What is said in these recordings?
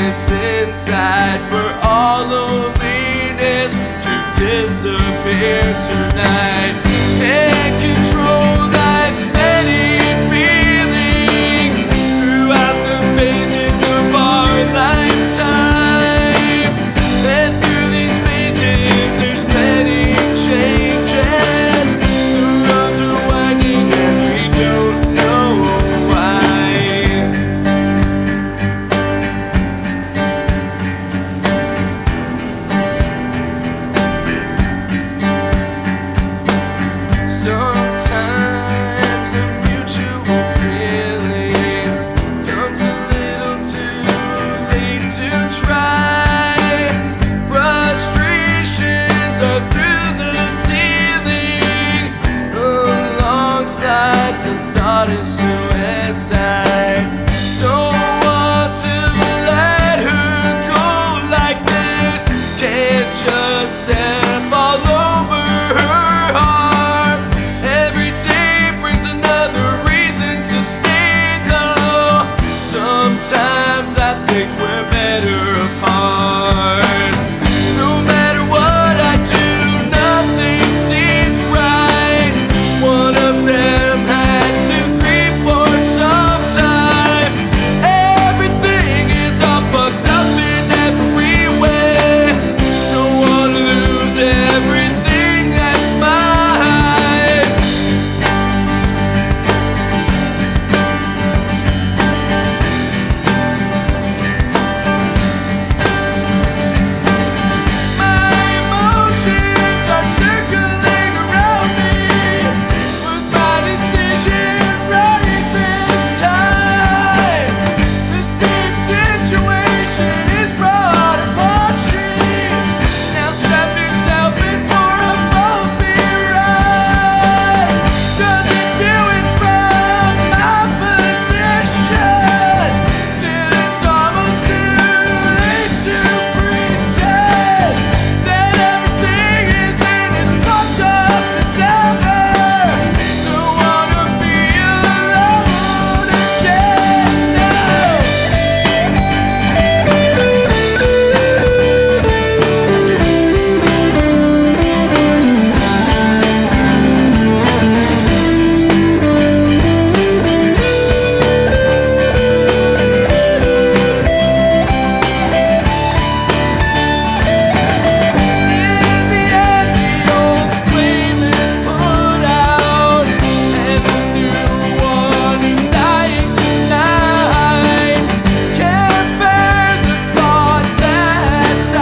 darkness inside, for all loneliness to disappear tonight. And control life's many feelings throughout the phases of our lifetime. And through these phases there's many changes. The roads are winding and we don't know why. Sometimes a mutual feeling comes a little too late to try. Frustrations are through the ceiling, alongside some thought of suicide. Don't want to let her go like this. Can't just step all over her heart. Every day brings another reason to stay though. Sometimes I think we're better apart. No matter what I do, nothing seems right. One of them has to creep for some time. Everything is all fucked up in every way. Don't wanna lose everything that's mine. My emotions are circling around me. Was my decision right this time? The same situation is brought upon you. Now strap yourself in for a bumpy ride. Doesn't do it from my position, till it's almost too late to pretend that everything isn't as fucked up as ever. Don't wanna be alone again, no. In the end, the old flame is put out, and the new one is dying tonight. Can't bear the thought that I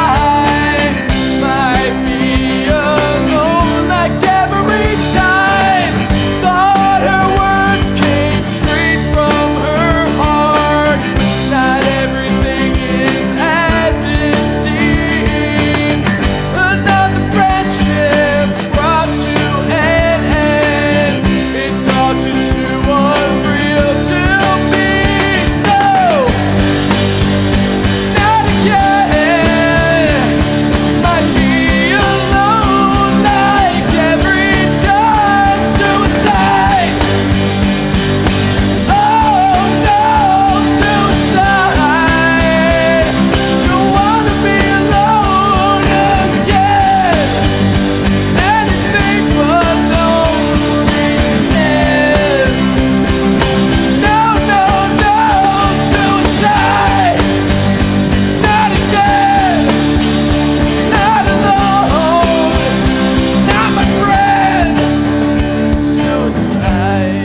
might be alone like every time. Thought her words came straight from her heart. Not everything is as it seems. Another friendship brought to an end. It's all just too unreal to me. No, not again. Might be alone like every time. Suicide. Oh no, suicide. Don't wanna be alone again. Anything but loneliness. No, no, no, suicide. Not again. Not alone. Not my friend. Suicide.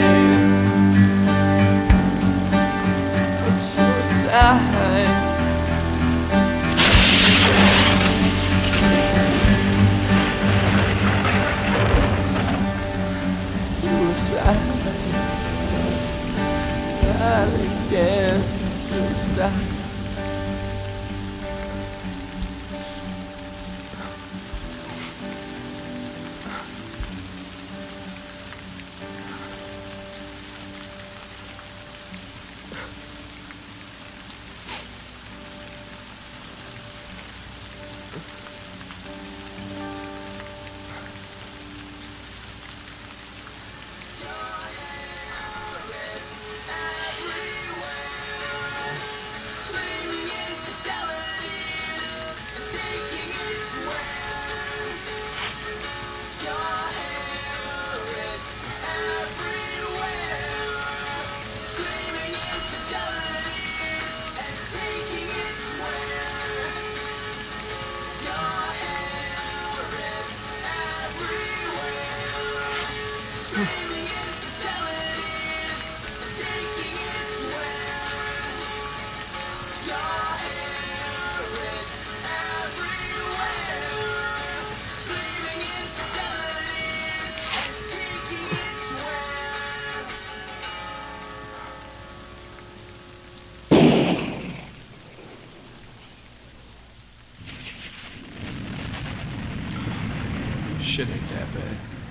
Suicide. Suicide. Not again. Suicide. shit ain't that bad.